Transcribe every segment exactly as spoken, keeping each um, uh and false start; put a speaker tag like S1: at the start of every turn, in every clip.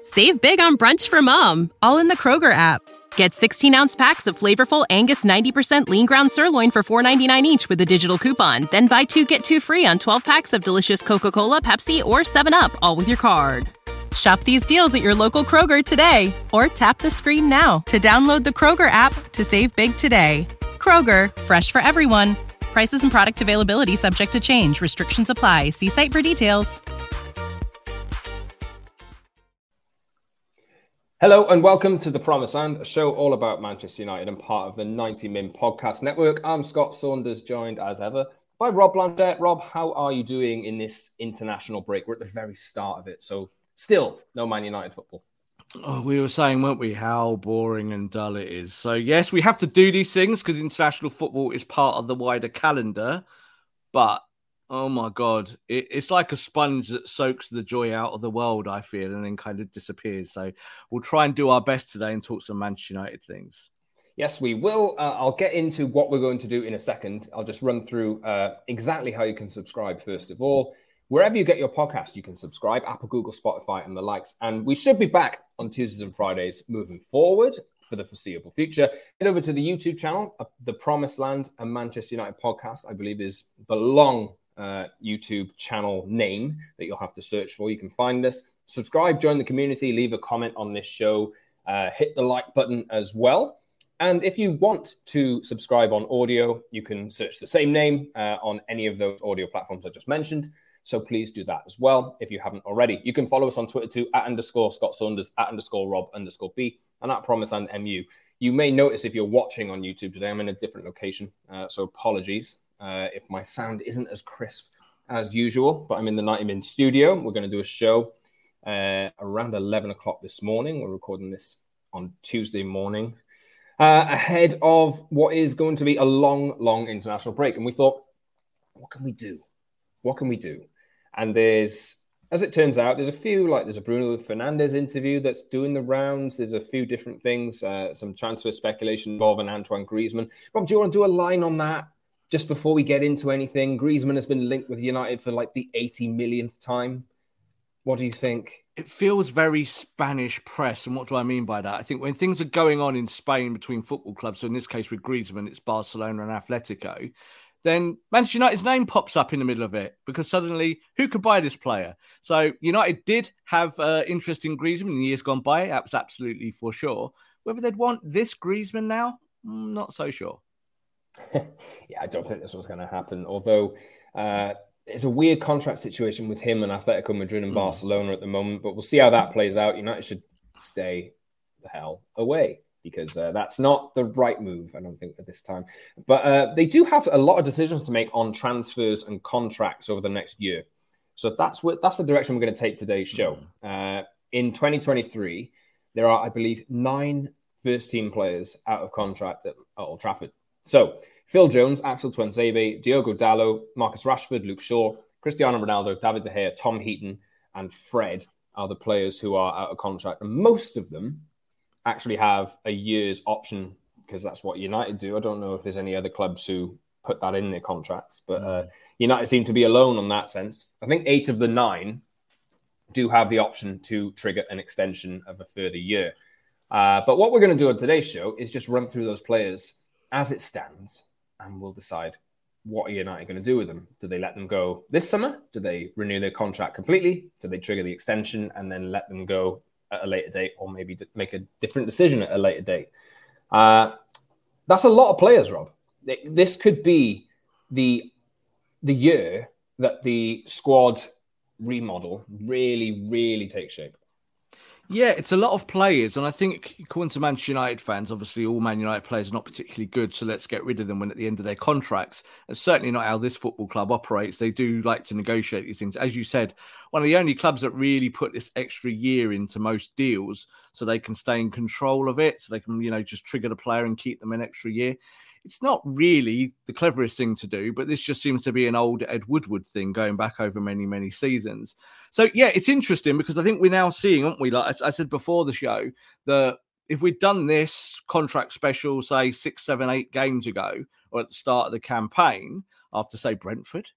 S1: Save big on brunch for mom, all in the Kroger app. Get sixteen-ounce packs of flavorful Angus ninety percent lean ground sirloin for four ninety-nine each with a digital coupon. Then buy two, get two free on twelve packs of delicious Coca-Cola, Pepsi, or seven up, all with your card. Shop these deals at your local Kroger today, or tap the screen now to download the Kroger app to save big today. Kroger, fresh for everyone. Prices and product availability subject to change. Restrictions apply. See site for details.
S2: Hello and welcome to The Promised Land, a show all about Manchester United and part of the ninety min podcast network. I'm Scott Saunders, joined as ever by Rob Blanchette. Rob, how are you doing in this international break? We're at the very start of it, so still no Man United football.
S3: Oh, we were saying, weren't we, how boring and dull it is. So yes, we have to do these things because international football is part of the wider calendar, but oh my God, it, it's like a sponge that soaks the joy out of the world, I feel, and then kind of disappears. So we'll try and do our best today and talk some Manchester United things.
S2: Yes, we will. Uh, I'll get into what we're going to do in a second. I'll just run through uh, exactly how you can subscribe, first of all. Wherever you get your podcast, you can subscribe, Apple, Google, Spotify, and the likes. And we should be back on Tuesdays and Fridays moving forward for the foreseeable future. Head over to the YouTube channel, uh, The Promised Land, a Manchester United podcast, I believe is the long Uh, YouTube channel name that you'll have to search for. You can find us, subscribe, join the community, leave a comment on this show, uh, hit the like button as well. And if you want to subscribe on audio, you can search the same name uh, on any of those audio platforms I just mentioned. So please do that as well if you haven't already. You can follow us on Twitter too, at underscore Scott Saunders, at underscore Rob underscore B, and at Promise and M U. You may notice if you're watching on YouTube today, I'm in a different location, uh, so apologies. Uh, if my sound isn't as crisp as usual, but I'm in the ninety min studio. We're going to do a show uh, around eleven o'clock this morning. We're recording this on Tuesday morning uh, ahead of what is going to be a long, long international break. And we thought, what can we do? What can we do? And there's, as it turns out, there's a few, like there's a Bruno Fernandes interview that's doing the rounds. There's a few different things, uh, some transfer speculation involving Antoine Griezmann. Rob, do you want to do a line on that? Just before we get into anything, Griezmann has been linked with United for like the eighty millionth time. What do you think?
S3: It feels very Spanish press. And what do I mean by that? I think when things are going on in Spain between football clubs, so in this case with Griezmann, it's Barcelona and Atletico, then Manchester United's name pops up in the middle of it because suddenly who could buy this player? So United did have uh, interest in Griezmann in years gone by. That was absolutely for sure. Whether they'd want this Griezmann now, I'm not so sure.
S2: Yeah, I don't think this was going to happen. Although uh, it's a weird contract situation with him and Atletico Madrid and mm. Barcelona at the moment. But we'll see how that plays out. United should stay the hell away because uh, that's not the right move, I don't think, at this time. But uh, they do have a lot of decisions to make on transfers and contracts over the next year. So that's what that's the direction we're going to take today's show. Mm. Uh, in twenty twenty-three, there are, I believe, nine first-team players out of contract at, at Old Trafford. So, Phil Jones, Axel Tuanzebe, Diogo Dalot, Marcus Rashford, Luke Shaw, Cristiano Ronaldo, David De Gea, Tom Heaton, and Fred are the players who are out of contract. And most of them actually have a year's option because that's what United do. I don't know if there's any other clubs who put that in their contracts, but uh, United seem to be alone on that sense. I think eight of the nine do have the option to trigger an extension of a further year. Uh, but what we're going to do on today's show is just run through those players as it stands, and we'll decide what are United going to do with them. Do they let them go this summer? Do they renew their contract completely? Do they trigger the extension and then let them go at a later date, or maybe make a different decision at a later date? Uh, that's a lot of players, Rob. This could be the the year that the squad remodel really, really takes shape.
S3: Yeah, it's a lot of players. And I think, according to Manchester United fans, obviously all Man United players are not particularly good, so let's get rid of them when at the end of their contracts. It's certainly not how this football club operates. They do like to negotiate these things. As you said, one of the only clubs that really put this extra year into most deals so they can stay in control of it, so they can, you know, just trigger the player and keep them an extra year. It's not really the cleverest thing to do, but this just seems to be an old Ed Woodward thing going back over many, many seasons. So, yeah, it's interesting because I think we're now seeing, aren't we? Like I said before the show, that if we'd done this contract special, say, six, seven, eight games ago, or at the start of the campaign, after, say, Brentford,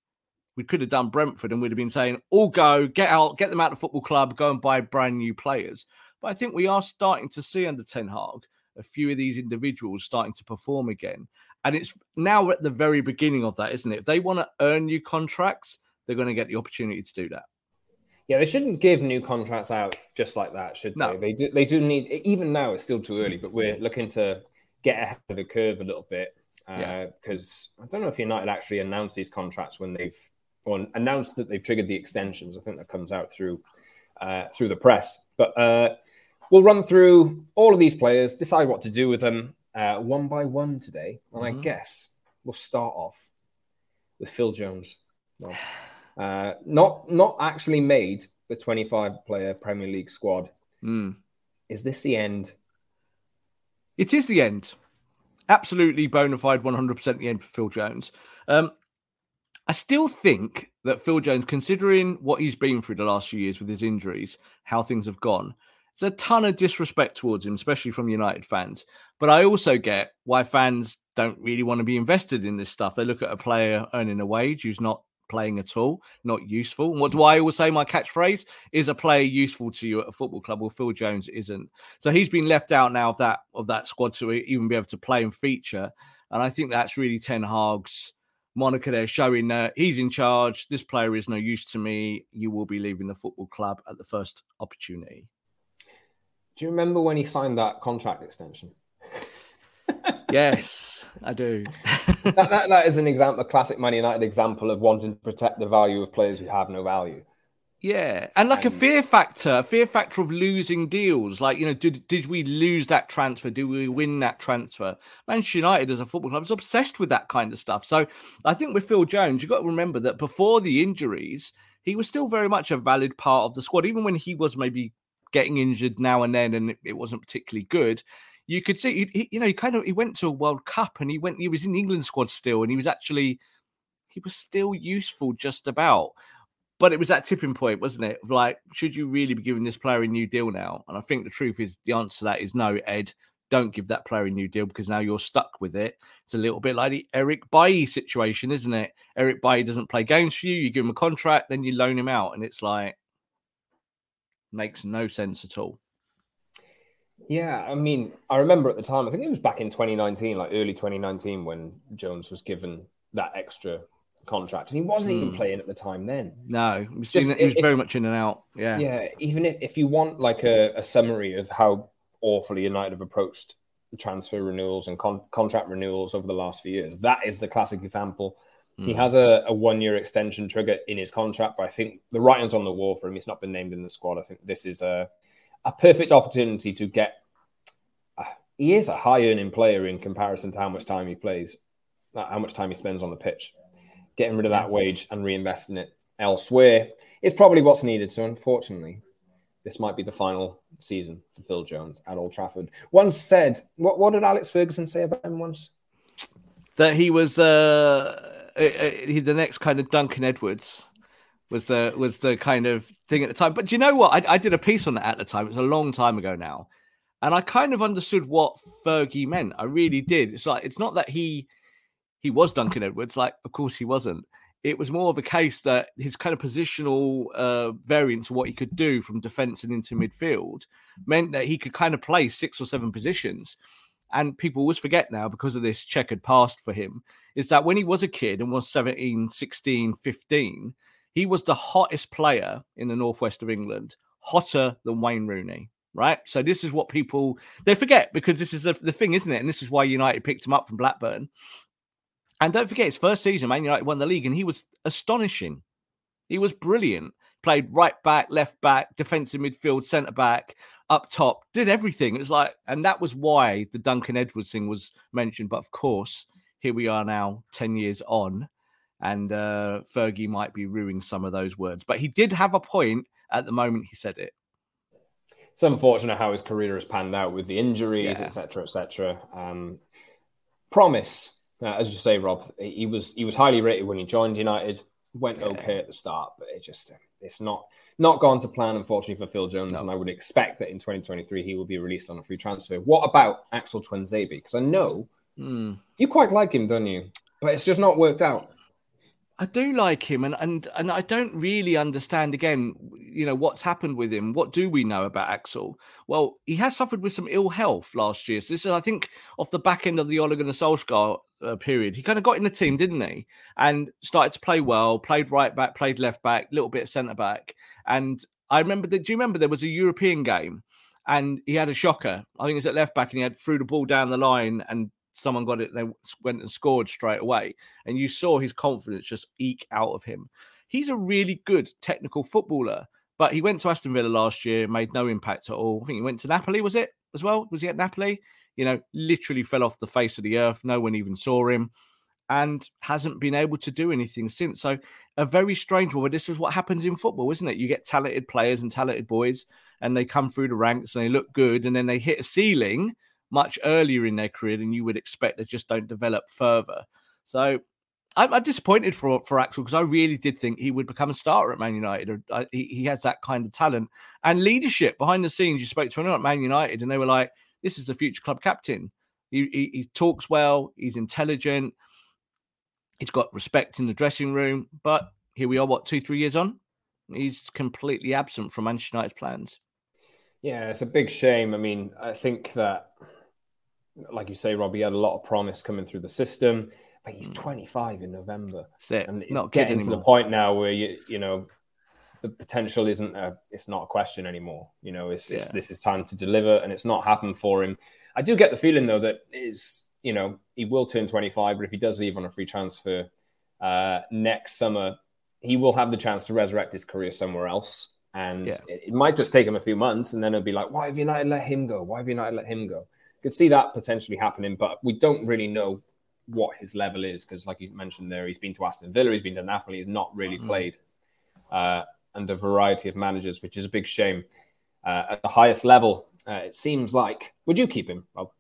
S3: we could have done Brentford and we'd have been saying, all go, get out, get them out of the football club, go and buy brand new players. But I think we are starting to see under Ten Hag a few of these individuals starting to perform again. And it's now at the very beginning of that, isn't it? If they want to earn new contracts, they're going to get the opportunity to do that.
S2: Yeah, they shouldn't give new contracts out just like that, should
S3: no.
S2: they? They do, they do need, even now it's still too early, but we're looking to get ahead of the curve a little bit. Because uh, yeah. I don't know if United actually announced these contracts when they've or announced that they've triggered the extensions. I think that comes out through uh, through the press. But uh, we'll run through all of these players, decide what to do with them uh, one by one today. And mm-hmm. I guess we'll start off with Phil Jones. Well, uh, not not actually made the twenty-five player Premier League squad.
S3: Mm.
S2: Is this the end?
S3: It is the end. Absolutely bona fide, one hundred percent the end for Phil Jones. Um, I still think that Phil Jones, considering what he's been through the last few years with his injuries, how things have gone, there's a ton of disrespect towards him, especially from United fans. But I also get why fans don't really want to be invested in this stuff. They look at a player earning a wage who's not playing at all, not useful. And what do I always say? My catchphrase is a player useful to you at a football club. Well, Phil Jones isn't. So he's been left out now of that of that squad to even be able to play and feature. And I think that's really Ten Hag's moniker there, showing that he's in charge. This player is no use to me. You will be leaving the football club at the first opportunity.
S2: Do you remember when he signed that contract extension?
S3: Yes, I do.
S2: that, that, that is an example, a classic Man United example of wanting to protect the value of players who have no value.
S3: Yeah, and like and, a fear factor, a fear factor of losing deals. Like, you know, did did we lose that transfer? Did we win that transfer? Manchester United as a football club is obsessed with that kind of stuff. So I think with Phil Jones, you've got to remember that before the injuries, he was still very much a valid part of the squad, even when he was maybe getting injured now and then and it, it wasn't particularly good. You could see, he, you know, he kind of, he went to a World Cup and he went, he was in the England squad still, and he was actually, he was still useful just about. But it was that tipping point, wasn't it? Like, should you really be giving this player a new deal now? And I think the truth is, the answer to that is no, Ed, don't give that player a new deal because now you're stuck with it. It's a little bit like the Eric Bailly situation, isn't it? Eric Bailly doesn't play games for you, you give him a contract, then you loan him out. And it's like, makes no sense at all.
S2: Yeah, I mean, I remember at the time, I think it was back in twenty nineteen, like early twenty nineteen, when Jones was given that extra contract. And he wasn't mm. even playing at the time then.
S3: No, we've seen that he was if, very much in and out. Yeah.
S2: Yeah, even if, if you want like a, a summary of how awfully United have approached transfer renewals and con- contract renewals over the last few years, that is the classic example. Mm. He has a, a one-year extension trigger in his contract, but I think the writing's on the wall for him. He's not been named in the squad. I think this is a a perfect opportunity to get. Uh, he is a high-earning player in comparison to how much time he plays, how much time he spends on the pitch. Getting rid of that wage and reinvesting it elsewhere is probably what's needed. So, unfortunately, this might be the final season for Phil Jones at Old Trafford. Once said, what, what did Alex Ferguson say about him once?
S3: That he was uh, uh, he, the next kind of Duncan Edwards. Was the was the kind of thing at the time. But do you know what? I, I did a piece on that at the time. It was a long time ago now. And I kind of understood what Fergie meant. I really did. It's like, it's not that he he was Duncan Edwards. Like, of course he wasn't. It was more of a case that his kind of positional uh, variance of what he could do from defence and into midfield meant that he could kind of play six or seven positions. And people always forget now, because of this checkered past for him, is that when he was a kid and was seventeen, sixteen, fifteen, he was the hottest player in the northwest of England, hotter than Wayne Rooney, right? So this is what people, they forget, because this is the, the thing, isn't it? And this is why United picked him up from Blackburn. And don't forget, his first season, Man United won the league, and he was astonishing. He was brilliant. Played right back, left back, defensive midfield, centre back, up top, did everything. It was like, and that was why the Duncan Edwards thing was mentioned. But of course, here we are now, ten years on. And uh, Fergie might be ruining some of those words. But he did have a point at the moment he said it.
S2: It's unfortunate how his career has panned out with the injuries, et cetera, et cetera. Um, promise, uh, as you say, Rob, he was he was highly rated when he joined United. Went yeah. okay at the start, but it just it's not not gone to plan, unfortunately, for Phil Jones. No. And I would expect that in twenty twenty-three he will be released on a free transfer. What about Axel Tuanzebe? Because I know
S3: mm.
S2: you quite like him, don't you? But it's just not worked out.
S3: I do like him, and and and I don't really understand again, you know, what's happened with him. What do we know about Axel? Well, he has suffered with some ill health last year. So this is, I think, off the back end of the Ole Gunnar Solskjaer uh, period. He kind of got in the team, didn't he? And started to play well, played right back, played left back, little bit of centre back. And I remember that. Do you remember there was a European game, and he had a shocker? I think it was at left back, and he had threw the ball down the line and someone got it, they went and scored straight away. And you saw his confidence just eke out of him. He's a really good technical footballer, but he went to Aston Villa last year, made no impact at all. I think he went to Napoli, was it, as well? Was he at Napoli? You know, literally fell off the face of the earth. No one even saw him and hasn't been able to do anything since. So a very strange one, but this is what happens in football, isn't it? You get talented players and talented boys, and they come through the ranks and they look good, and then they hit a ceiling much earlier in their career than you would expect. They just don't develop further. So I'm, I'm disappointed for, for Axel, because I really did think he would become a starter at Man United. I, he, he has that kind of talent and leadership behind the scenes. You spoke to anyone at Man United and they were like, this is the future club captain. He, he, he talks well. He's intelligent. He's got respect in the dressing room. But here we are, what, two, three years on? He's completely absent from Manchester United's plans.
S2: Yeah, it's a big shame. I mean, I think that, like you say, Rob, he had a lot of promise coming through the system, but he's twenty-five in November.
S3: That's it.
S2: And it's
S3: not
S2: getting to the point now where, you you know, the potential isn't a, it's not a question anymore. You know, it's, it's
S3: Yeah.
S2: this is time to deliver, and it's not happened for him. I do get the feeling, though, that is, you know, he will turn twenty-five, but if he does leave on a free transfer uh, next summer, he will have the chance to resurrect his career somewhere else. And
S3: Yeah.
S2: it, it might just take him a few months, and then it'll be like, why have United let him go? Why have United let him go? Could see that potentially happening, but we don't really know what his level is, because, like you mentioned there, he's been to Aston Villa, he's been to Napoli, he's not really
S3: Mm.
S2: played uh, under a variety of managers, which is a big shame. Uh, at the highest level, uh, it seems like. Would you keep him, Rob?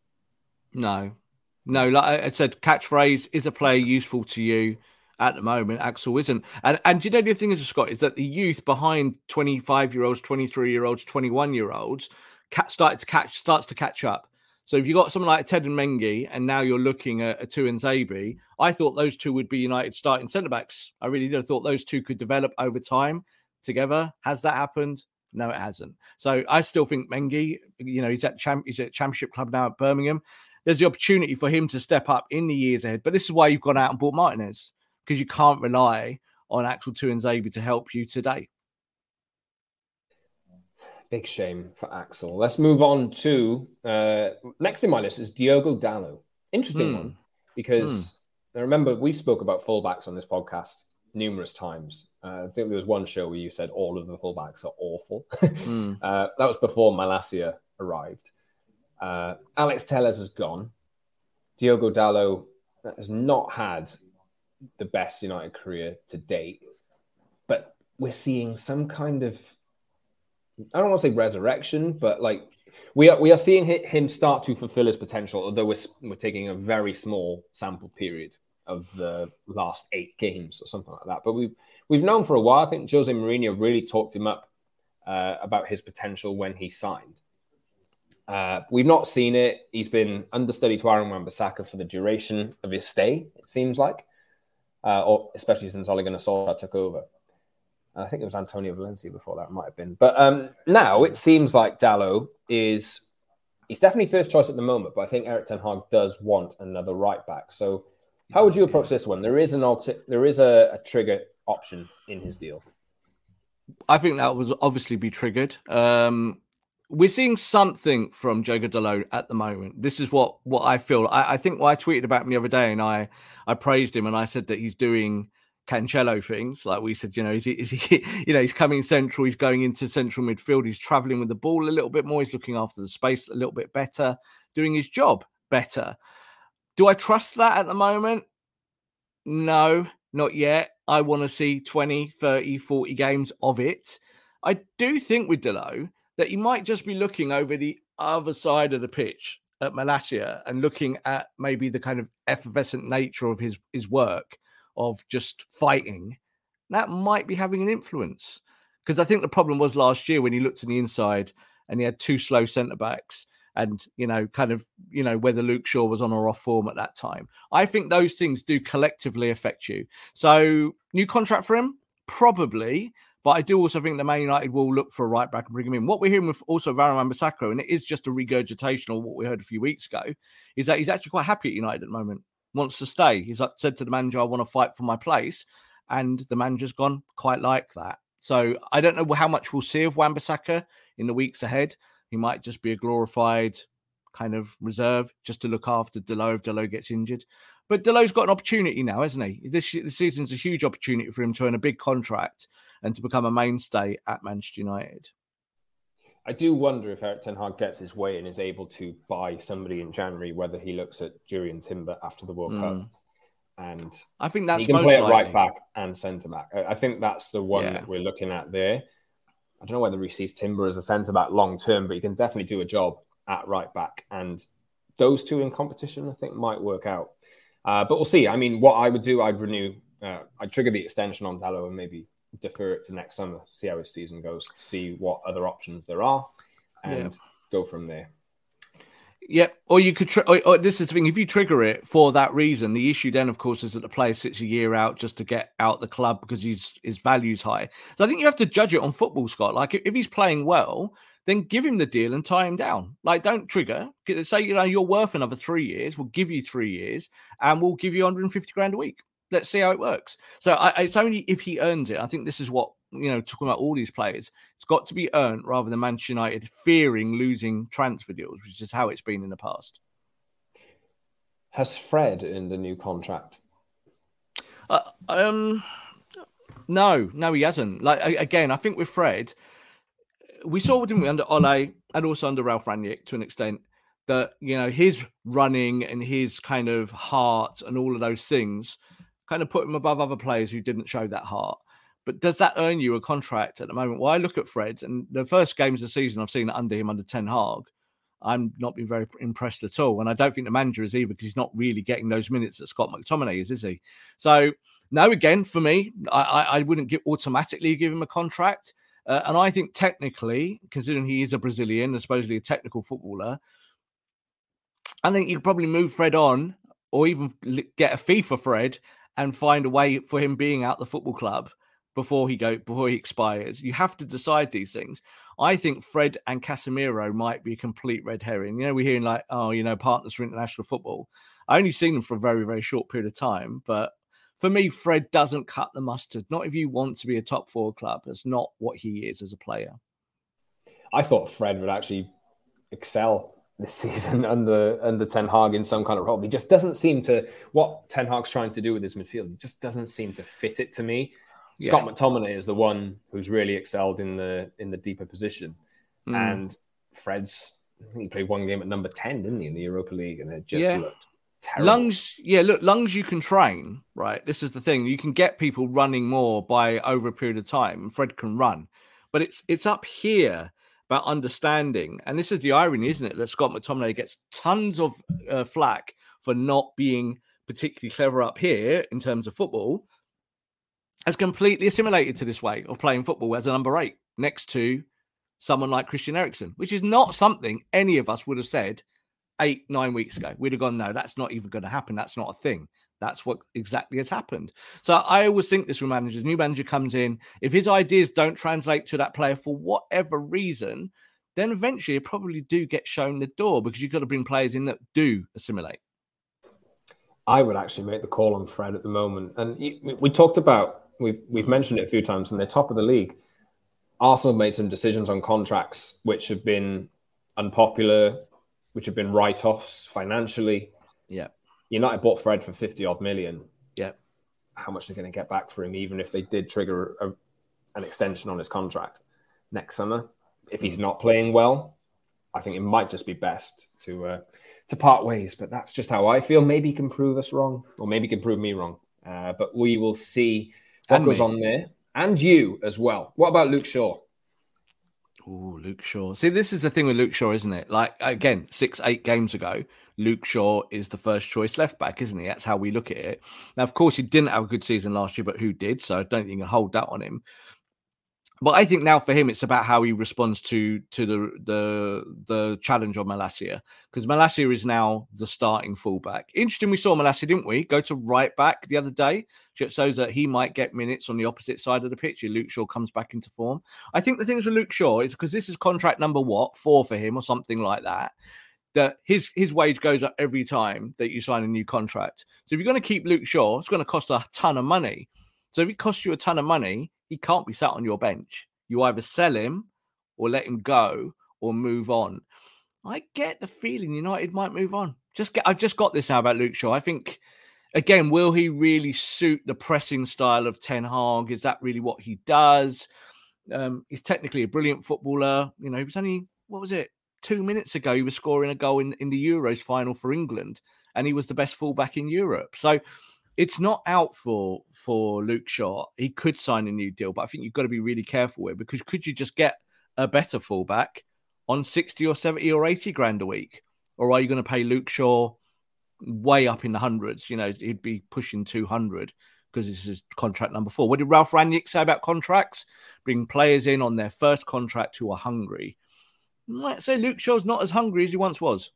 S3: No, no. Like I said, catchphrase is a player useful to you. At the moment, Axel isn't. And and you know, the thing is, Scott, is that the youth behind twenty-five-year-olds, twenty-three-year-olds, twenty-one-year-olds started to catch starts to catch up. So if you got someone like Ted and Mengi, and now you're looking at a Tuanzebe, I thought those two would be United starting centre-backs. I really did. I thought those two could develop over time together. Has that happened? No, it hasn't. So I still think Mengi, you know, he's at, champ, he's at Championship club now at Birmingham. There's the opportunity for him to step up in the years ahead. But this is why you've gone out and bought Martinez, because you can't rely on Axel Tuanzebe to help you today.
S2: Big shame for Axel. Let's move on to uh, next in my list is Diogo Dalot. Interesting
S3: Mm.
S2: one, because I remember we spoke about fullbacks on this podcast numerous times. Uh, I think there was one show where you said all of the fullbacks are awful.
S3: Mm.
S2: uh, that was before Malacia arrived. Uh, Alex Telles has gone. Diogo Dalot has not had the best United career to date, but we're seeing some kind of, I don't want to say resurrection, but like we are we are seeing him start to fulfill his potential, although we're, we're taking a very small sample period of the last eight games or something like that. But we've, we've known for a while. I think Jose Mourinho really talked him up uh, about his potential when he signed. Uh, we've not seen it. He's been understudy to Aaron Wan-Bissaka for the duration of his stay, it seems like, uh, or especially since Ole Gunnar Solskjaer took over. I think it was Antonio Valencia before that, might have been. But um, now it seems like Dalot is, he's definitely first choice at the moment, but I think Erik ten Hag does want another right back. So how would you approach this one? There is an alter, there is a, a trigger option in his deal.
S3: I think that will obviously be triggered. Um, we're seeing something from Diogo Dalot at the moment. This is what, what I feel. I, I think what I tweeted about him the other day, and I, I praised him, and I said that he's doing Cancelo things. Like we said, you know, is he, is he, you know, he's coming central, he's going into central midfield, he's traveling with the ball a little bit more, he's looking after the space a little bit better, doing his job better. Do I trust that at the moment? No, not yet. I want to see twenty, thirty, forty games of it. I do think with Dalot that he might just be looking over the other side of the pitch at Malacia and looking at maybe the kind of effervescent nature of his, his work, of just fighting. That might be having an influence. Because I think the problem was last year when he looked on the inside and he had two slow centre-backs, and, you know, kind of, you know, whether Luke Shaw was on or off form at that time. I think those things do collectively affect you. So new contract for him? Probably. But I do also think that Man United will look for a right back and bring him in. What we're hearing with also Varane Wan-Bissaka, and it is just a regurgitation of what we heard a few weeks ago, is that he's actually quite happy at United at the moment, wants to stay. He's like, said to the manager, I want to fight for my place. And the manager's gone quite like that. So I don't know how much we'll see of Wan-Bissaka in the weeks ahead. He might just be a glorified kind of reserve just to look after Dalot if Dalot gets injured. But Dalot's got an opportunity now, hasn't he? This, this season's a huge opportunity for him to earn a big contract and to become a mainstay at Manchester United.
S2: I do wonder if Erik ten Hag gets his way and is able to buy somebody in January, whether he looks at Jurrien Timber after the World mm. Cup. And
S3: I think that's
S2: he can
S3: most
S2: play at
S3: likely.
S2: right back and centre back. I think that's the one
S3: yeah.
S2: that we're looking at there. I don't know whether he sees Timber as a centre back long term, but he can definitely do a job at right back. And those two in competition, I think, might work out. Uh, but we'll see. I mean, what I would do, I'd renew, uh, I'd trigger the extension on Dalot and maybe defer it to next summer, see how his season goes, see what other options there are, and yeah. go from there.
S3: Yeah, or you could. Tri- or, or this is the thing: if you trigger it for that reason, the issue then, of course, is that the player sits a year out just to get out the club because his his value's high. So I think you have to judge it on football, Scott. Like if he's playing well, then give him the deal and tie him down. Like don't trigger. Say you know you're worth another three years. We'll give you three years, and we'll give you one hundred fifty grand a week. Let's see how it works. So I, it's only if he earns it. I think this is what, you know, talking about all these players, it's got to be earned rather than Manchester United fearing losing transfer deals, which is how it's been in the past.
S2: Has Fred earned a new contract?
S3: Uh, um, no, no, he hasn't. Like again, I think with Fred, we saw, didn't we, under Ole and also under Ralph Rangnick to an extent, that, you know, his running and his kind of heart and all of those things kind of put him above other players who didn't show that heart. But does that earn you a contract at the moment? Well, I look at Fred, and the first games of the season I've seen under him, under Ten Hag, I'm not been very impressed at all. And I don't think the manager is either, because he's not really getting those minutes that Scott McTominay is, is he? So, no, again, for me, I, I, I wouldn't give, automatically give him a contract. Uh, and I think technically, considering he is a Brazilian, and supposedly a technical footballer, I think you could probably move Fred on or even get a fee for Fred and find a way for him being out the football club before he go before he expires. You have to decide these things. I think Fred and Casemiro might be a complete red herring. You know, we're hearing like, oh, you know, partners for international football. I only seen them for a very, very short period of time. But for me, Fred doesn't cut the mustard. Not if you want to be a top four club. That's not what he is as a player.
S2: I thought Fred would actually excel this season under under Ten Hag in some kind of role. He just doesn't seem to, what Ten Hag's trying to do with his midfield, he just doesn't seem to fit it to me. Yeah. Scott McTominay is the one who's really excelled in the in the deeper position. Mm. And Fred's, I think he played one game at number ten, didn't he, in the Europa League, and it just yeah. looked terrible.
S3: Lungs, yeah, look, lungs you can train, right? This is the thing. You can get people running more by over a period of time. Fred can run. But it's it's up here about understanding. And this is the irony, isn't it? That Scott McTominay gets tons of uh, flack for not being particularly clever up here in terms of football, has completely assimilated to this way of playing football as a number eight next to someone like Christian Eriksen, which is not something any of us would have said eight, nine weeks ago. We'd have gone, no, that's not even going to happen. That's not a thing. That's what exactly has happened. So I always think this with managers. New manager comes in. If his ideas don't translate to that player for whatever reason, then eventually you probably do get shown the door because you've got to bring players in that do assimilate.
S2: I would actually make the call on Fred at the moment. And we talked about, we've, we've mentioned it a few times, and they're top of the league. Arsenal made some decisions on contracts which have been unpopular, which have been write-offs financially.
S3: Yeah.
S2: United bought Fred for fifty odd million.
S3: Yeah.
S2: How much they're going to get back for him, even if they did trigger a, an extension on his contract next summer. If he's not playing well, I think it might just be best to uh, to part ways. But that's just how I feel. Maybe he can prove us wrong, or maybe he can prove me wrong. Uh, but we will see what and goes me. on there. And you as well. What about Luke Shaw?
S3: Oh, Luke Shaw. See, this is the thing with Luke Shaw, isn't it? Like, again, six, eight games ago, Luke Shaw is the first choice left back, isn't he? That's how we look at it. Now, of course, he didn't have a good season last year, but who did? So I don't think you can hold that on him. But I think now for him, it's about how he responds to to the the the challenge of Malacia, because Malacia is now the starting fullback. Interesting, we saw Malacia, didn't we, go to right back the other day, which shows that he might get minutes on the opposite side of the pitch. Luke Shaw comes back into form. I think the things with Luke Shaw is because this is contract number what four for him or something like that. That his his wage goes up every time that you sign a new contract. So if you're going to keep Luke Shaw, it's going to cost a ton of money. So if it costs you a ton of money, he can't be sat on your bench. You either sell him or let him go or move on. I get the feeling United might move on. Just get, I've just got this now about Luke Shaw. I think, again, will he really suit the pressing style of Ten Hag? Is that really what he does? Um, he's technically a brilliant footballer. You know, he was only, what was it, two minutes ago, he was scoring a goal in, in the Euros final for England, and he was the best fullback in Europe. So, it's not out for, for Luke Shaw. He could sign a new deal, but I think you've got to be really careful with, because could you just get a better fullback on sixty or seventy or eighty grand a week? Or are you going to pay Luke Shaw way up in the hundreds? You know, he'd be pushing two hundred because this is contract number four. What did Ralph Rangnick say about contracts? Bring players in on their first contract who are hungry. You might say Luke Shaw's not as hungry as he once was.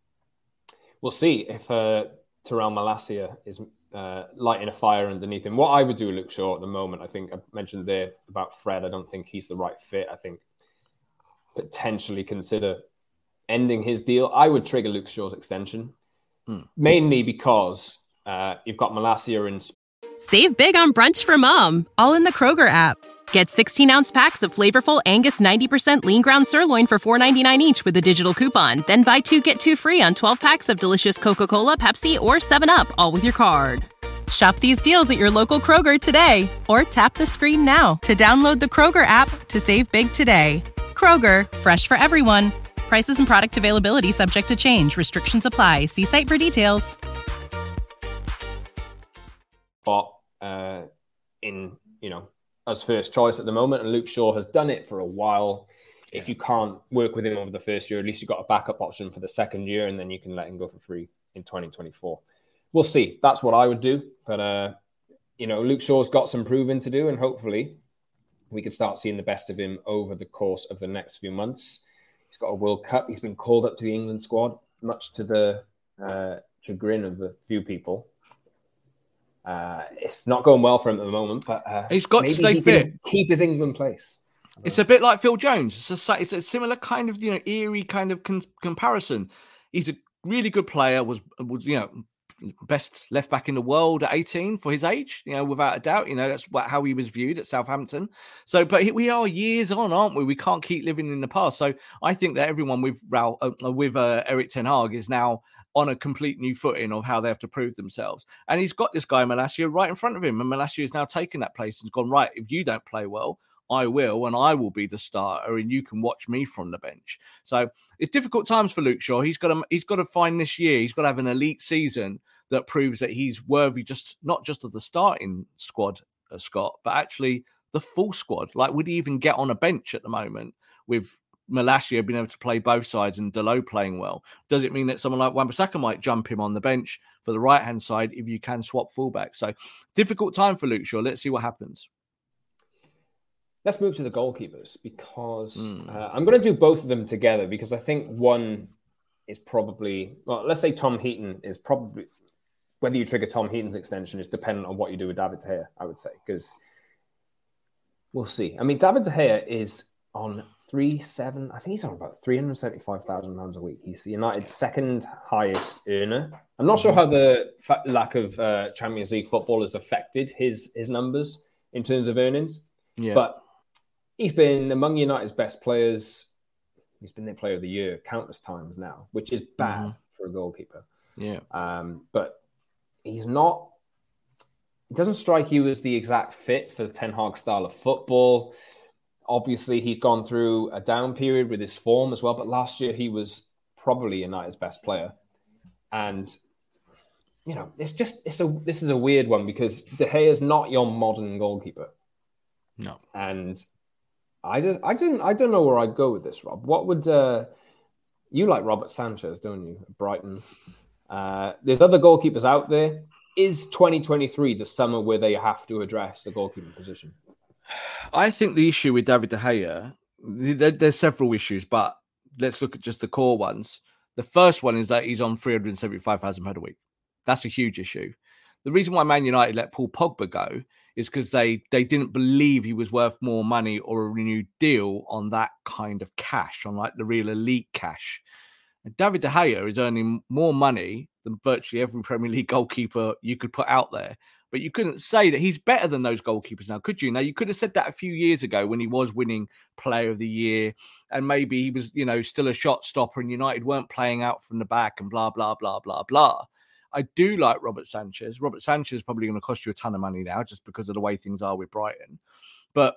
S2: We'll see if uh, Tyrell Malacia is uh, lighting a fire underneath him. What I would do, Luke Shaw, at the moment, I think I mentioned there about Fred. I don't think he's the right fit. I think potentially consider ending his deal. I would trigger Luke Shaw's extension, hmm. mainly because uh, you've got Malacia in.
S1: Save big on brunch for mom, all in the Kroger app. Get sixteen-ounce packs of flavorful Angus ninety percent lean ground sirloin for four ninety-nine each with a digital coupon. Then buy two, get two free on twelve packs of delicious Coca-Cola, Pepsi, or seven up, all with your card. Shop these deals at your local Kroger today, or tap the screen now to download the Kroger app to save big today. Kroger, fresh for everyone. Prices and product availability subject to change. Restrictions apply. See site for details.
S2: But uh, in, you know, as first choice at the moment, and Luke Shaw has done it for a while. Yeah. If you can't work with him over the first year, at least you've got a backup option for the second year, and then you can let him go for free in twenty twenty-four. We'll see. That's what I would do. But, uh, you know, Luke Shaw's got some proving to do, and hopefully we can start seeing the best of him over the course of the next few months. He's got a World Cup. He's been called up to the England squad, much to the uh, chagrin of a few people. Uh, it's not going well for him at the moment, but uh,
S3: he's got to stay
S2: he
S3: fit.
S2: Keep his England place.
S3: It's a bit like Phil Jones. It's a, it's a similar kind of, you know, eerie kind of con- comparison. He's a really good player. Was was you know best left back in the world at eighteen for his age. You know, without a doubt. You know, that's what, how he was viewed at Southampton. So, but we are years on, aren't we? We can't keep living in the past. So, I think that everyone with Raul, uh, with uh, Erik ten Hag is now on a complete new footing of how they have to prove themselves. And he's got this guy, Malacia, right in front of him. And Malacia has now taken that place and gone, right, if you don't play well, I will, and I will be the starter, and you can watch me from the bench. So it's difficult times for Luke Shaw. He's got to, he's got to find this year, he's got to have an elite season that proves that he's worthy, just not just of the starting squad, uh, Scott, but actually the full squad. Like, would he even get on a bench at the moment with Malacia being able to play both sides and Dalot playing well? Does it mean that someone like Wan-Bissaka might jump him on the bench for the right-hand side if you can swap fullback? So difficult time for Luke Shaw. Let's see what happens.
S2: Let's move to the goalkeepers, because
S3: mm.
S2: uh, I'm going to do both of them together, because I think one is probably, well, let's say Tom Heaton is probably, whether you trigger Tom Heaton's extension is dependent on what you do with David De Gea, I would say, because we'll see. I mean, David De Gea is on three seven. I think he's on about three hundred seventy-five thousand pounds a week. He's United's second highest earner. I'm not sure how the fa- lack of uh, Champions League football has affected his his numbers in terms of earnings.
S3: Yeah.
S2: But he's been among United's best players. He's been their player of the year countless times now, which is bad mm-hmm. for a goalkeeper.
S3: Yeah.
S2: Um, but he's not. It doesn't strike you as the exact fit for the Ten Hag style of football. Obviously, he's gone through a down period with his form as well, but last year he was probably United's best player. And, you know, it's just, it's a, this is a weird one, because De Gea is not your modern goalkeeper.
S3: No.
S2: And I, just, I, didn't, I don't know where I'd go with this, Rob. What would, uh, you like Robert Sanchez, don't you? Brighton. Uh, there's other goalkeepers out there. Is twenty twenty-three the summer where they have to address the goalkeeping position?
S3: I think the issue with David De Gea, there, there's several issues, but let's look at just the core ones. The first one is that he's on three hundred seventy-five thousand pounds a week. That's a huge issue. The reason why Man United let Paul Pogba go is because they they didn't believe he was worth more money or a renewed deal on that kind of cash, on like the real elite cash. And David De Gea is earning more money than virtually every Premier League goalkeeper you could put out there. But you couldn't say that he's better than those goalkeepers now, could you? Now, you could have said that a few years ago when he was winning Player of the Year, and maybe he was, you know, still a shot stopper and United weren't playing out from the back and blah, blah, blah, blah, blah. I do like Robert Sanchez. Robert Sanchez is probably going to cost you a ton of money now just because of the way things are with Brighton. But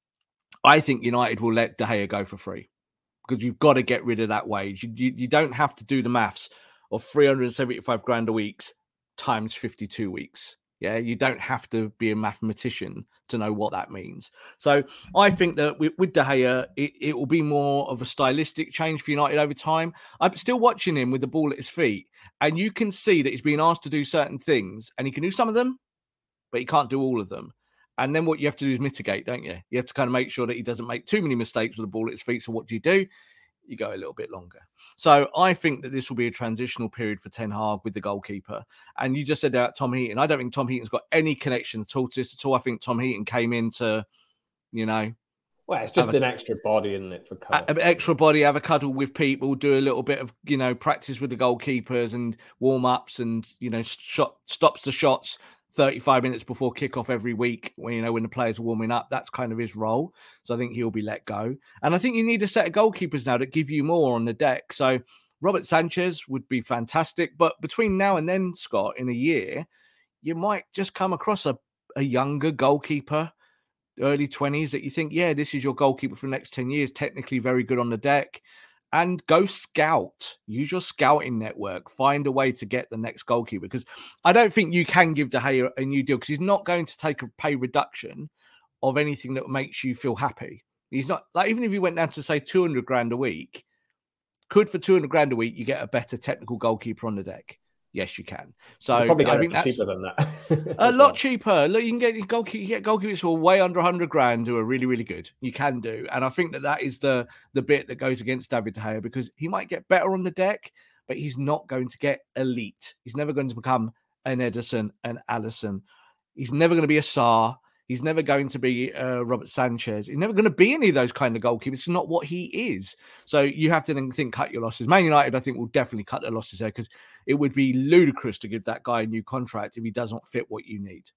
S3: I think United will let De Gea go for free because you've got to get rid of that wage. You, you, you don't have to do the maths of three hundred seventy-five grand a week times fifty-two weeks. Yeah, you don't have to be a mathematician to know what that means. So I think that with, with De Gea, it, it will be more of a stylistic change for United over time. I'm still watching him with the ball at his feet, and you can see that he's being asked to do certain things, and he can do some of them, but he can't do all of them. And then what you have to do is mitigate, don't you? You have to kind of make sure that he doesn't make too many mistakes with the ball at his feet. So what do you do? You go a little bit longer. So I think that this will be a transitional period for Ten Hag with the goalkeeper. And you just said that Tom Heaton. I don't think Tom Heaton's got any connection at all to this at all. I think Tom Heaton came in to, you know...
S2: Well, it's just an a, extra body, isn't it, for cuddle?
S3: An extra body, have a cuddle with people, do a little bit of, you know, practice with the goalkeepers and warm-ups and, you know, shot, stops the shots thirty-five minutes before kickoff every week when, you know, when the players are warming up. That's kind of his role. So I think he'll be let go. And I think you need a set of goalkeepers now that give you more on the deck. So Robert Sanchez would be fantastic. But between now and then, Scott, in a year, you might just come across a, a younger goalkeeper, early twenties, that you think, yeah, this is your goalkeeper for the next ten years, technically very good on the deck. And go scout. Use your scouting network. Find a way to get the next goalkeeper. Because I don't think you can give De Gea a new deal because he's not going to take a pay reduction of anything that makes you feel happy. He's not, like, even if he went down to, say, two hundred grand a week, could for two hundred grand a week, you get a better technical goalkeeper on the deck? Yes, you can. So
S2: You'll probably get
S3: I think that's
S2: cheaper than that.
S3: a lot well. cheaper. Look, you can get goalkeepers, you get goalkeepers for way under one hundred grand who are really, really good. You can do, and I think that that is the the bit that goes against David De Gea because he might get better on the deck, but he's not going to get elite. He's never going to become an Ederson, an Alisson. He's never going to be a Sarr. He's never going to be uh, Robert Sanchez. He's never going to be any of those kind of goalkeepers. It's not what he is. So you have to then think, cut your losses. Man United, I think, will definitely cut their losses there because it would be ludicrous to give that guy a new contract if he doesn't fit what you need.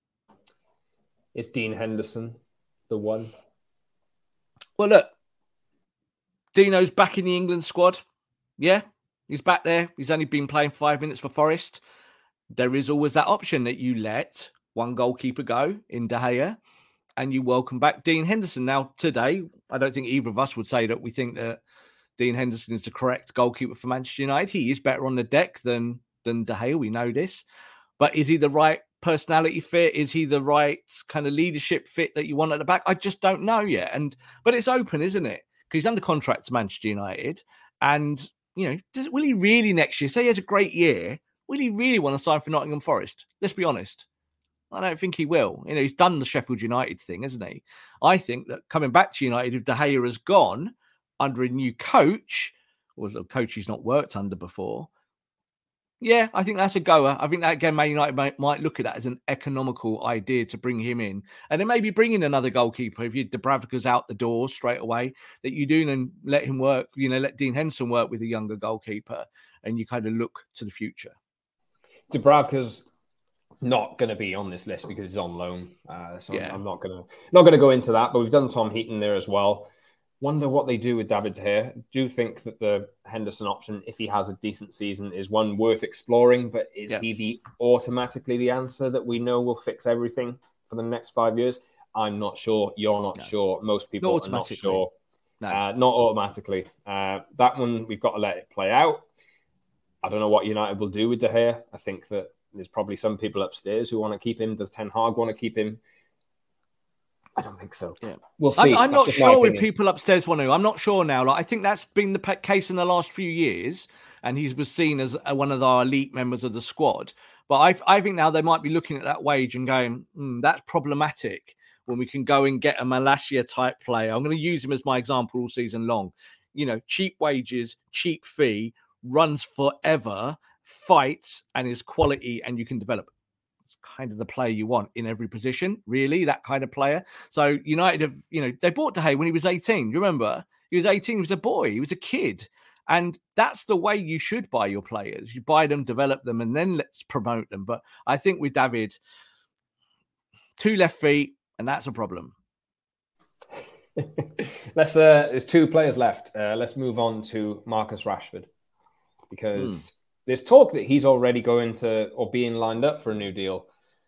S2: Is Dean Henderson the one?
S3: Well, look, Dino's back in the England squad. Yeah, he's back there. He's only been playing five minutes for Forest. There is always that option that you let one goalkeeper go in De Gea, and you welcome back Dean Henderson. Now, today, I don't think either of us would say that we think that Dean Henderson is the correct goalkeeper for Manchester United. He is better on the deck than, than De Gea. We know this. But is he the right personality fit? Is he the right kind of leadership fit that you want at the back? I just don't know yet. And But it's open, isn't it? Because he's under contract to Manchester United. And, you know, does, will he really next year, say he has a great year, will he really want to sign for Nottingham Forest? Let's be honest. I don't think he will. You know, he's done the Sheffield United thing, hasn't he? I think that coming back to United, if De Gea has gone under a new coach, or a coach he's not worked under before, yeah, I think that's a goer. I think that, again, Man United might, might look at that as an economical idea to bring him in. And then maybe bring in another goalkeeper. If you Dubravka's out the door straight away, that you do and let him work, you know, let Dean Henderson work with a younger goalkeeper, and you kind of look to the future.
S2: Dubravka's not going to be on this list because he's on loan. Uh, so
S3: yeah.
S2: I'm not going to not going to go into that. But we've done Tom Heaton there as well. Wonder what they do with David De Gea. Do think that the Henderson option, if he has a decent season, is one worth exploring. But is
S3: yeah.
S2: he the automatically the answer that we know will fix everything for the next five years? I'm not sure. You're not no. sure. Most people not are not sure.
S3: No.
S2: Uh, not automatically. Uh, that one, we've got to let it play out. I don't know what United will do with De Gea. I think that there's probably some people upstairs who want to keep him. Does Ten Hag want to keep him? I don't think so.
S3: Yeah.
S2: We'll see.
S3: I'm, I'm not sure if people upstairs want to. I'm not sure now. Like, I think that's been the case in the last few years, and he was seen as one of our elite members of the squad. But I, I think now they might be looking at that wage and going, mm, that's problematic. when we can go and get a Malacia type player. I'm going to use him as my example all season long. You know, cheap wages, cheap fee, runs forever, fights, and is quality, and you can develop. It's kind of the player you want in every position, really, that kind of player. So United have, you know, they bought De Gea when he was eighteen. You remember? He was eighteen, he was a boy, he was a kid. And that's the way you should buy your players. You buy them, develop them, and then let's promote them. But I think with David, two left feet, and that's a problem.
S2: let's. Uh, there's two players left. Uh, let's move on to Marcus Rashford, because mm. there's talk that he's already going to or being lined up for a new deal.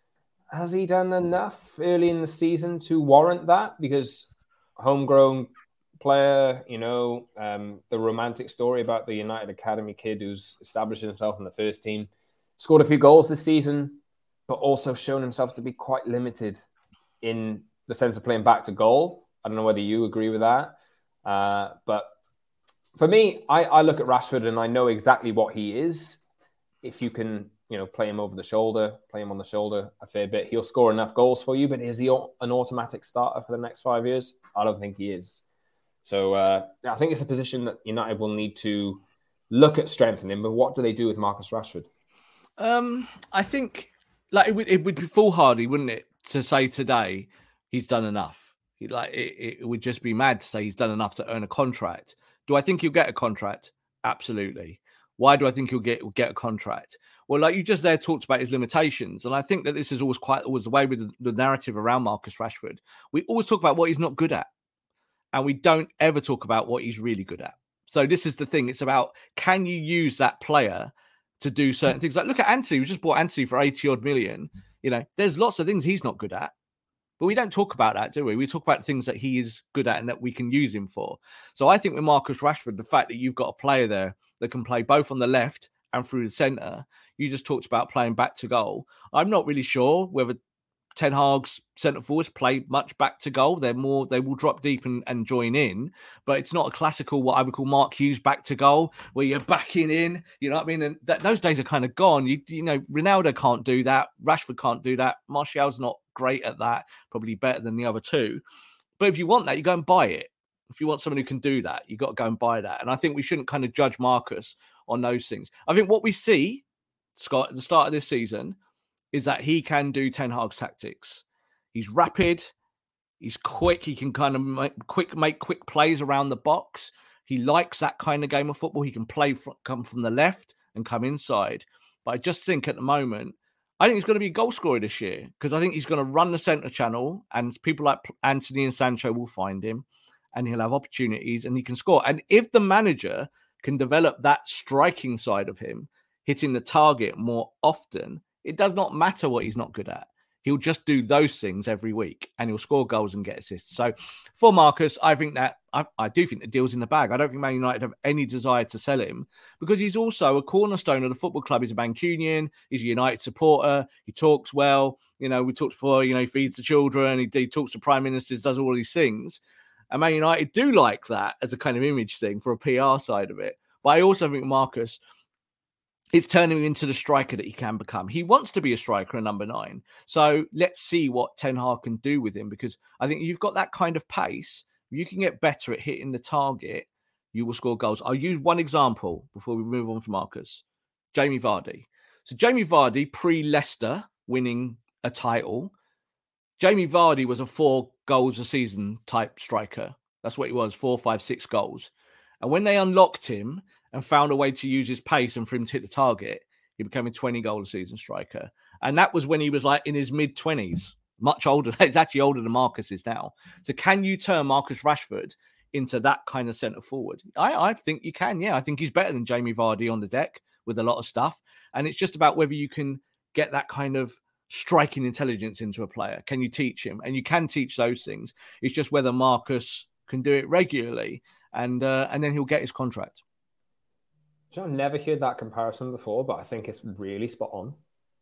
S2: Has he done enough early in the season to warrant that? Because homegrown player, you know, um, the romantic story about the United Academy kid who's established himself in the first team, scored a few goals this season, but also shown himself to be quite limited in the sense of playing back to goal. I don't know whether you agree with that. Uh, but for me, I, I look at Rashford and I know exactly what he is. If you can, you know, play him over the shoulder, play him on the shoulder a fair bit, he'll score enough goals for you. But is he an automatic starter for the next five years? I don't think he is. So uh, I think it's a position that United will need to look at strengthening. But what do they do with Marcus Rashford?
S3: Um, I think like it would, it would be foolhardy, wouldn't it, to say today he's done enough. Like it, it would just be mad to say he's done enough to earn a contract. Do I think he'll get a contract? Absolutely. Why do I think he'll get get a contract? Well, like you just there talked about his limitations, and I think that this is always quite always the way with the, the narrative around Marcus Rashford. We always talk about what he's not good at, and we don't ever talk about what he's really good at. So this is the thing. It's about, can you use that player to do certain things? Like look at Antony. We just bought Antony for eighty odd million. You know, there's lots of things he's not good at. But we don't talk about that, do we? We talk about the things that he is good at and that we can use him for. So I think with Marcus Rashford, the fact that you've got a player there that can play both on the left and through the centre, you just talked about playing back to goal. I'm not really sure whether Ten Hag's centre forwards play much back to goal. They're more, they will drop deep and, and join in, but it's not a classical, what I would call Mark Hughes back to goal, where you're backing in, you know what I mean? And that, those days are kind of gone. You, you know, Ronaldo can't do that. Rashford can't do that. Martial's not great at that, probably better than the other two. But if you want that, you go and buy it. If you want someone who can do that, you've got to go and buy that. And I think we shouldn't kind of judge Marcus on those things. I think what we see, Scott, at the start of this season, is that he can do Ten Hag's tactics. He's rapid, he's quick, he can kind of make quick make quick plays around the box. He likes that kind of game of football. He can play from, come from the left and come inside. But I just think at the moment, I think he's going to be a goal scorer this year, because I think he's going to run the centre channel and people like Antony and Sancho will find him and he'll have opportunities and he can score. And if the manager can develop that striking side of him, hitting the target more often, it does not matter what he's not good at. He'll just do those things every week and he'll score goals and get assists. So for Marcus, I think that I, I do think the deal's in the bag. I don't think Man United have any desire to sell him, because he's also a cornerstone of the football club. He's a Mancunian. He's a United supporter. He talks well. You know, we talked before, you know, he feeds the children. He, he talks to prime ministers, does all these things. And Man United do like that as a kind of image thing for a P R side of it. But I also think Marcus, it's turning him into the striker that he can become. He wants to be a striker, a number nine. So let's see what Ten Hag can do with him, because I think you've got that kind of pace. You can get better at hitting the target. You will score goals. I'll use one example before we move on from Marcus. Jamie Vardy. So Jamie Vardy, pre-Leicester winning a title, Jamie Vardy was a four goals a season type striker. That's what he was, four, five, six goals. And when they unlocked him and found a way to use his pace and for him to hit the target, he became a twenty goal a season striker. And that was when he was like in his mid twenties, much older. He's actually older than Marcus is now. So can you turn Marcus Rashford into that kind of centre forward? I, I think you can, yeah. I think he's better than Jamie Vardy on the deck with a lot of stuff. And it's just about whether you can get that kind of striking intelligence into a player. Can you teach him? And you can teach those things. It's just whether Marcus can do it regularly, and uh, and then he'll get his contract.
S2: I've never heard that comparison before, but I think it's really spot on.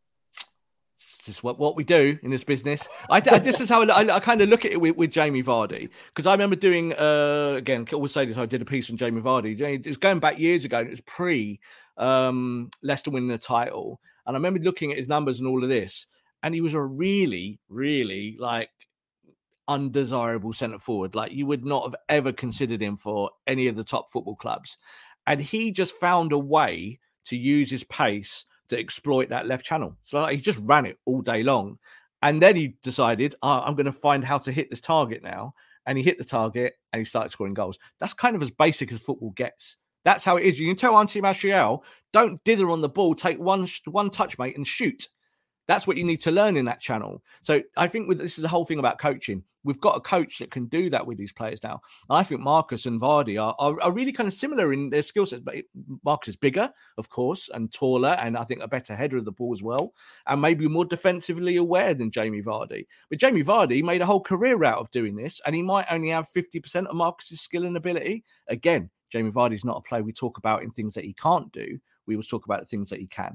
S3: It's just what, what we do in this business. I, I this is how I, I kind of look at it with, with Jamie Vardy, because I remember doing uh, again. I always say this. I did a piece on Jamie Vardy. It was going back years ago. And it was pre um, Leicester winning the title, and I remember looking at his numbers and all of this. And he was a really, really like undesirable centre forward. Like, you would not have ever considered him for any of the top football clubs. And he just found a way to use his pace to exploit that left channel. So like, he just ran it all day long. And then he decided, oh, I'm going to find how to hit this target now. And he hit the target and he started scoring goals. That's kind of as basic as football gets. That's how it is. You can tell Anthony Martial, don't dither on the ball, take one one touch, mate, and shoot. That's what you need to learn in that channel. So I think with, this is the whole thing about coaching. We've got a coach that can do that with these players now. And I think Marcus and Vardy are, are, are really kind of similar in their skill sets. But Marcus is bigger, of course, and taller, and I think a better header of the ball as well, and maybe more defensively aware than Jamie Vardy. But Jamie Vardy made a whole career out of doing this, and he might only have fifty percent of Marcus's skill and ability. Again, Jamie Vardy's not a player we talk about in things that he can't do. We always talk about the things that he can.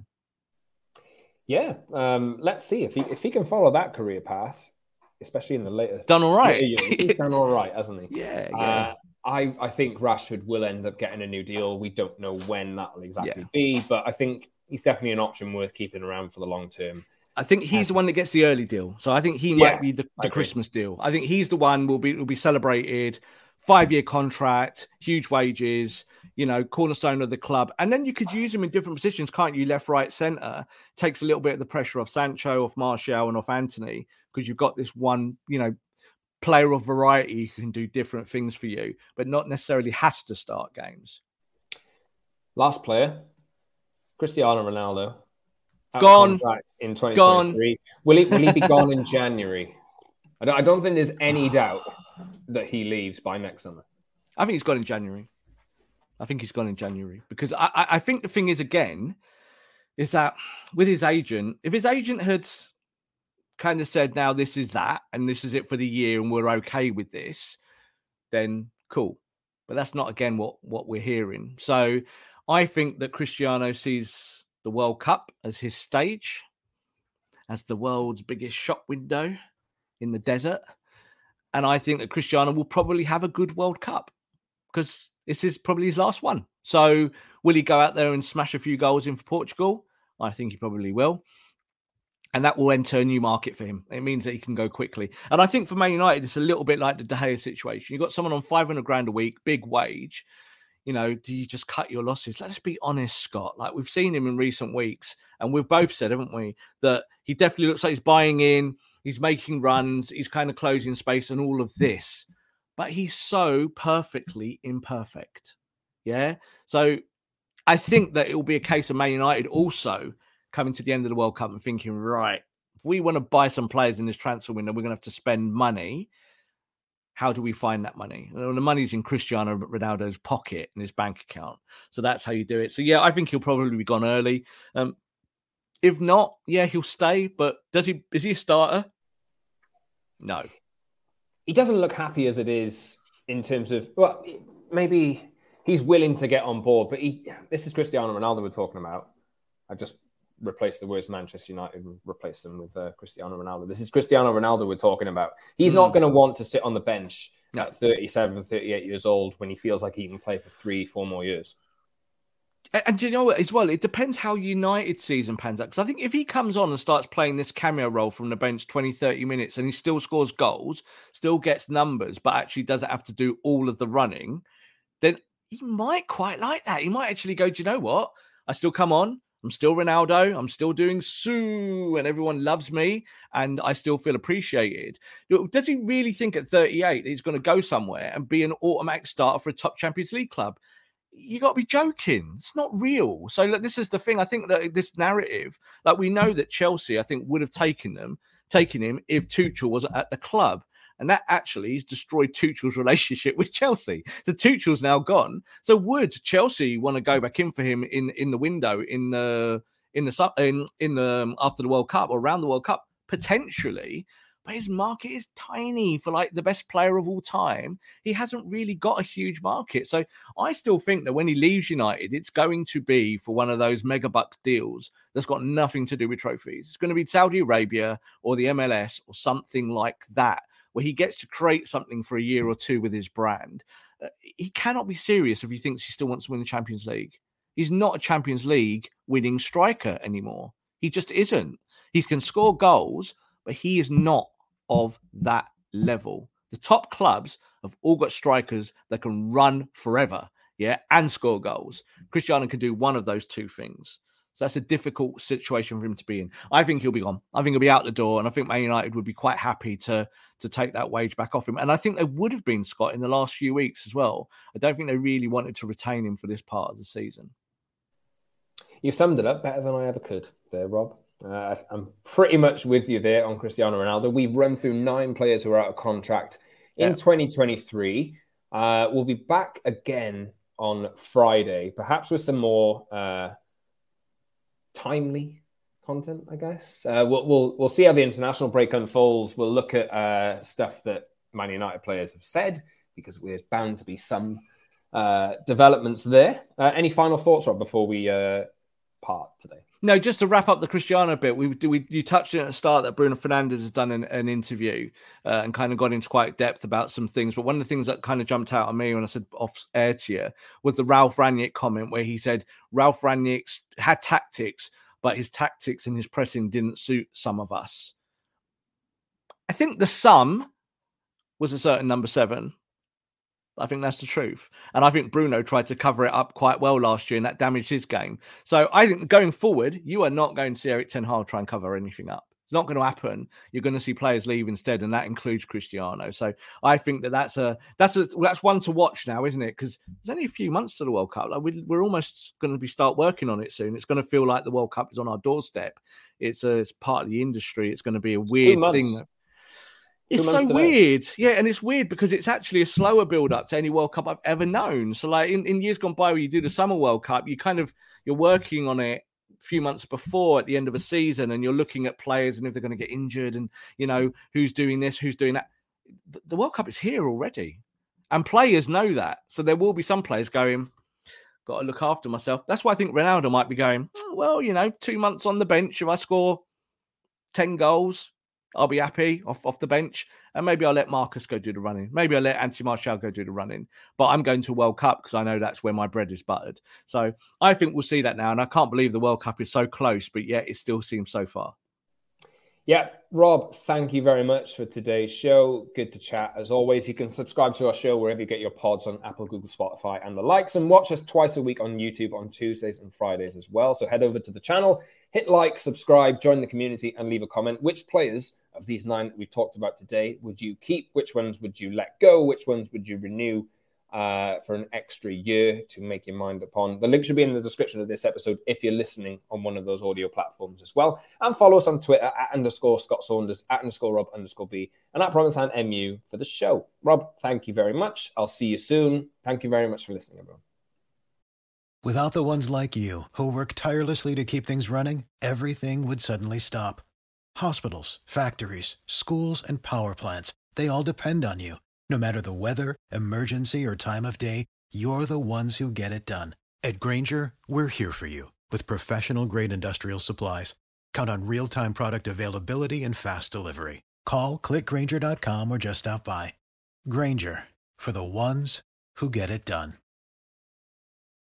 S2: Yeah, um, let's see if he if he can follow that career path, especially in the later.
S3: Done all right.
S2: He's done all right, hasn't he?
S3: Yeah, yeah.
S2: Uh, I I think Rashford will end up getting a new deal. We don't know when that will exactly
S3: Yeah.
S2: be, but I think he's definitely an option worth keeping around for the long term.
S3: I think he's the one that gets the early deal. So I think he
S2: Yeah,
S3: might be the,
S2: I
S3: the
S2: agree.
S3: Christmas deal. I think he's the one will be will be celebrated. Five-year contract, huge wages, you know, cornerstone of the club. And then you could use him in different positions, can't you? Left, right, centre. Takes a little bit of the pressure off Sancho, off Martial, and off Anthony, because you've got this one, you know, player of variety who can do different things for you, but not necessarily has to start games.
S2: Last player, Cristiano Ronaldo. Out of
S3: Gone.
S2: contract in twenty twenty-three. Will he, will he be gone in January? I don't, I don't think there's any doubt that he leaves by next summer.
S3: I think he's gone in January. I think he's gone in January because I, I, I think the thing is, again, is that with his agent, if his agent had kind of said, now this is that, and this is it for the year, and we're okay with this, then cool. But that's not, again, what, what we're hearing. So I think that Cristiano sees the World Cup as his stage, as the world's biggest shop window in the desert. And I think that Cristiano will probably have a good World Cup because this is probably his last one. So will he go out there and smash a few goals in for Portugal? I think he probably will. And that will enter a new market for him. It means that he can go quickly. And I think for Man United, it's a little bit like the De Gea situation. You've got someone on five hundred grand a week, big wage. You know, do you just cut your losses? Let's be honest, Scott. Like, we've seen him in recent weeks, and we've both said, haven't we, that he definitely looks like he's buying in, he's making runs, he's kind of closing space and all of this. But he's so perfectly imperfect. Yeah? So I think that it will be a case of Man United also coming to the end of the World Cup and thinking, right, if we want to buy some players in this transfer window, we're going to have to spend money. How do we find that money? Well, the money's in Cristiano Ronaldo's pocket in his bank account. So that's how you do it. So, yeah, I think he'll probably be gone early. Um, if not, yeah, he'll stay. But does he? Is he a starter? No.
S2: He doesn't look happy as it is in terms of, well, maybe he's willing to get on board, but he, this is Cristiano Ronaldo we're talking about. I just replaced the words Manchester United and replaced them with uh, Cristiano Ronaldo. This is Cristiano Ronaldo we're talking about. He's mm. not going to want to sit on the bench no. at thirty-seven, thirty-eight years old when he feels like he can play for three, four more years.
S3: And, and you know what, as well, it depends how United season pans out. Because I think if he comes on and starts playing this cameo role from the bench twenty, thirty minutes and he still scores goals, still gets numbers, but actually doesn't have to do all of the running, then he might quite like that. He might actually go, do you know what? I still come on. I'm still Ronaldo. I'm still doing Sue, and everyone loves me, and I still feel appreciated. Does he really think at thirty-eight that he's going to go somewhere and be an automatic starter for a top Champions League club? You got to be joking. It's not real. So look, this is the thing. I think that this narrative, like we know that Chelsea, I think, would have taken them, taken him if Tuchel wasn't at the club. And that actually has destroyed Tuchel's relationship with Chelsea. So Tuchel's now gone. So would Chelsea want to go back in for him in, in the window in the in the in in the after the World Cup or around the World Cup? Potentially, but his market is tiny for like the best player of all time. He hasn't really got a huge market. So I still think that when he leaves United, it's going to be for one of those mega bucks deals that's got nothing to do with trophies. It's going to be Saudi Arabia or the M L S or something like that, where he gets to create something for a year or two with his brand. Uh, he cannot be serious if he thinks he still wants to win the Champions League. He's not a Champions League winning striker anymore. He just isn't. He can score goals, but he is not of that level. The top clubs have all got strikers that can run forever, yeah, and score goals. Cristiano can do one of those two things. So that's a difficult situation for him to be in. I think he'll be gone. I think he'll be out the door, and I think Man United would be quite happy to, to take that wage back off him. And I think they would have been, Scott, in the last few weeks as well. I don't think they really wanted to retain him for this part of the season.
S2: You summed it up better than I ever could there, Rob. Uh, I'm pretty much with you there on Cristiano Ronaldo. We've run through nine players who are out of contract in yeah. twenty twenty-three. Uh, we'll be back again on Friday, perhaps with some more uh, timely content, I guess. Uh, we'll, we'll we'll see how the international break unfolds. We'll look at uh, stuff that Man United players have said, because there's bound to be some uh, developments there. Uh, any final thoughts, Rob, before we uh, part today?
S3: No, just to wrap up the Cristiano bit, we, we you touched on at the start that Bruno Fernandes has done an, an interview uh, and kind of got into quite depth about some things. But one of the things that kind of jumped out at me when I said off air to you was the Ralf Rangnick comment, where he said Ralf Rangnick had tactics, but his tactics and his pressing didn't suit some of us. I think the sum was a certain number seven. I think that's the truth. And I think Bruno tried to cover it up quite well last year, and that damaged his game. So I think going forward, you are not going to see Erik ten Hag try and cover anything up. It's not going to happen. You're going to see players leave instead, and that includes Cristiano. So I think that that's a that's a that's one to watch now, isn't it? Because there's only a few months to the World Cup. Like we, we're almost going to be start working on it soon. It's going to feel like the World Cup is on our doorstep. It's a it's part of the industry. It's going to be a weird thing. It's so weird. Yeah, and it's weird because it's actually a slower build-up to any World Cup I've ever known. So like in, in years gone by where you do the Summer World Cup, you kind of, you're working on it a few months before at the end of a season, and you're looking at players and if they're going to get injured and, you know, who's doing this, who's doing that. The, the World Cup is here already. And players know that. So there will be some players going, got to look after myself. That's why I think Ronaldo might be going, oh, well, you know, two months on the bench, if I score ten goals, I'll be happy off, off the bench. And maybe I'll let Marcus go do the running. Maybe I'll let Anthony Martial go do the running. But I'm going to World Cup because I know that's where my bread is buttered. So I think we'll see that now. And I can't believe the World Cup is so close, but yet it still seems so far.
S2: Yeah, Rob, thank you very much for today's show. Good to chat. As always, you can subscribe to our show wherever you get your pods on Apple, Google, Spotify, and the likes, and watch us twice a week on YouTube on Tuesdays and Fridays as well. So head over to the channel, hit like, subscribe, join the community, and leave a comment. Which players of these nine that we've talked about today would you keep? Which ones would you let go? Which ones would you renew uh, for an extra year to make your mind upon? The link should be in the description of this episode if you're listening on one of those audio platforms as well. And follow us on Twitter at underscore Scott Saunders, at underscore Rob underscore B, and at Promisehand M U for the show. Rob, thank you very much. I'll see you soon. Thank you very much for listening, everyone.
S4: Without the ones like you who work tirelessly to keep things running, everything would suddenly stop. Hospitals, factories, schools, and power plants, they all depend on you. No matter the weather, emergency, or time of day, you're the ones who get it done. At Grainger, we're here for you with professional-grade industrial supplies. Count on real-time product availability and fast delivery. Call, click Grainger dot com, or just stop by. Grainger, for the ones who get it done.